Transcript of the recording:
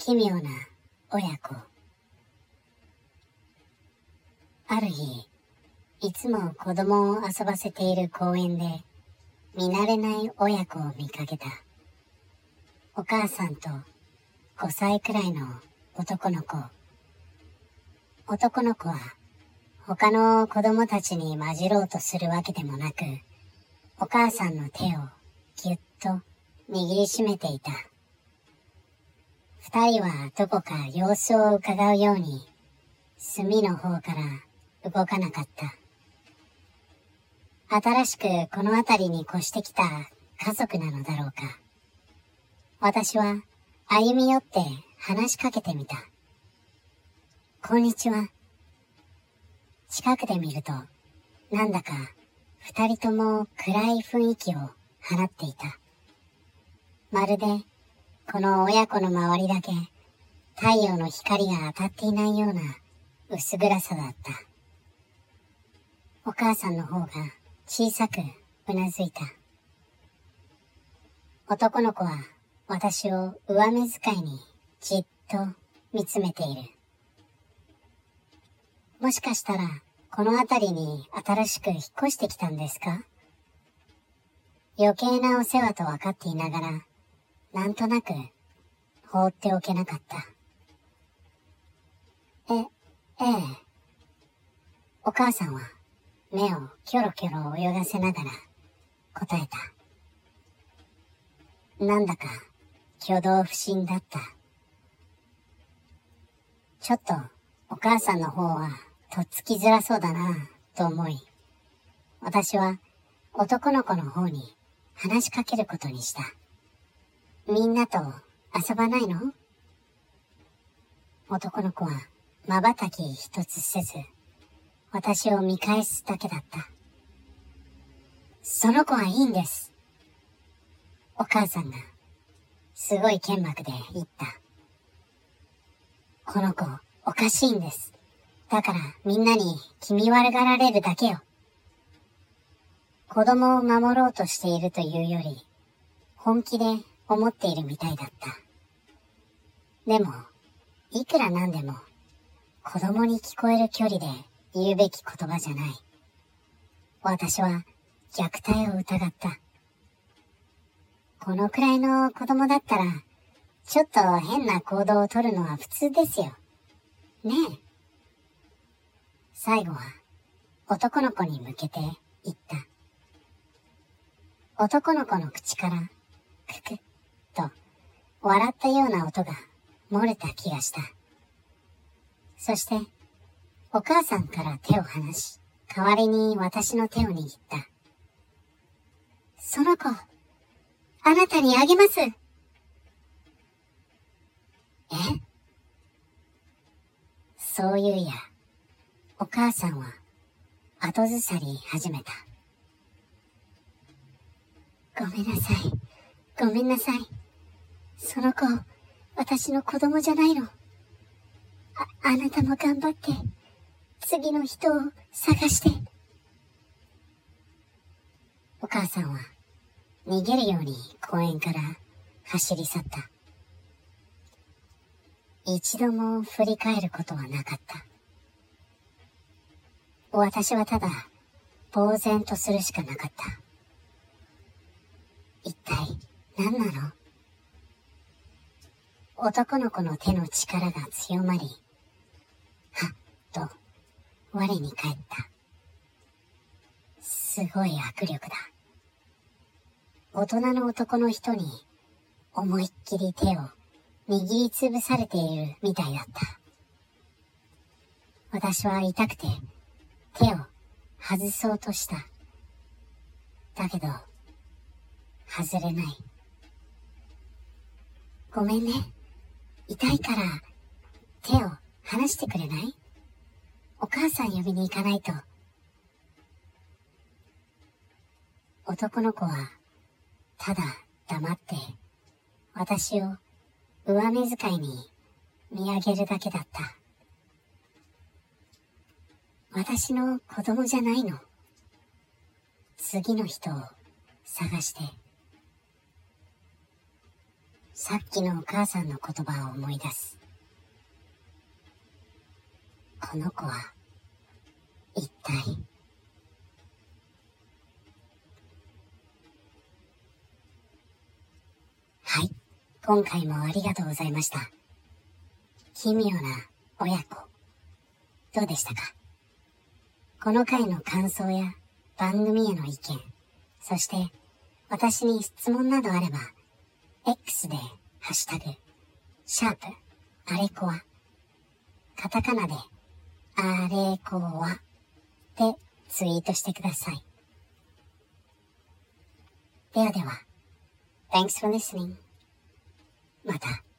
奇妙な親子。ある日、いつも子供を遊ばせている公園で見慣れない親子を見かけた。お母さんと5歳くらいの男の子。男の子は他の子供たちに混じろうとするわけでもなく、お母さんの手をぎゅっと握りしめていた。二人はどこか様子を伺うように隅の方から動かなかった。新しくこの辺りに越してきた家族なのだろうか。私は歩み寄って話しかけてみた。こんにちは。近くで見ると、なんだか二人とも暗い雰囲気を放っていた。まるでこの親子の周りだけ太陽の光が当たっていないような薄暗さだった。お母さんの方が小さくうなずいた。男の子は私を上目遣いにじっと見つめている。もしかしたらこの辺りに新しく引っ越してきたんですか？余計なお世話と分かっていながら、なんとなく放っておけなかった。ええ。お母さんは目をキョロキョロ泳がせながら答えた。なんだか挙動不審だった。ちょっとお母さんの方はとっつきづらそうだなと思い、私は男の子の方に話しかけることにした。みんなと遊ばないの？男の子は瞬き一つせず、私を見返すだけだった。その子はいいんです。お母さんがすごい剣幕で言った。この子おかしいんです。だからみんなに気味悪がられるだけよ。子供を守ろうとしているというより、本気で思っているみたいだった。でも、いくらなんでも子供に聞こえる距離で言うべき言葉じゃない。私は虐待を疑った。このくらいの子供だったら、ちょっと変な行動をとるのは普通ですよ。ねえ。最後は男の子に向けて言った。男の子の口からククッと笑ったような音が漏れた気がした。そしてお母さんから手を離し、代わりに私の手を握った。その子、あなたにあげます。え？そういうや、お母さんは後ずさり始めた。ごめんなさい。ごめんなさい。その子、私の子供じゃないの。あなたも頑張って、次の人を探して。お母さんは逃げるように公園から走り去った。一度も振り返ることはなかった。私はただ呆然とするしかなかった。一体何なの？男の子の手の力が強まり、はっと我に返った。すごい握力だ。大人の男の人に思いっきり手を握りつぶされているみたいだった。私は痛くて手を外そうとした。だけど外れない。ごめんね。痛いから手を離してくれない？お母さん呼びに行かないと。男の子はただ黙って私を上目遣いに見上げるだけだった。私の子供じゃないの。次の人を探して。 さっきのお母さんの言葉を思い出す。この子は一体。はい、今回もありがとうございました。奇妙な親子、どうでしたか？この回の感想や番組への意見、そして私に質問などあれば、X でハッシュタグ、あれこわ、カタカナであれこわでツイートしてください。ではでは、Thanks for listening. また。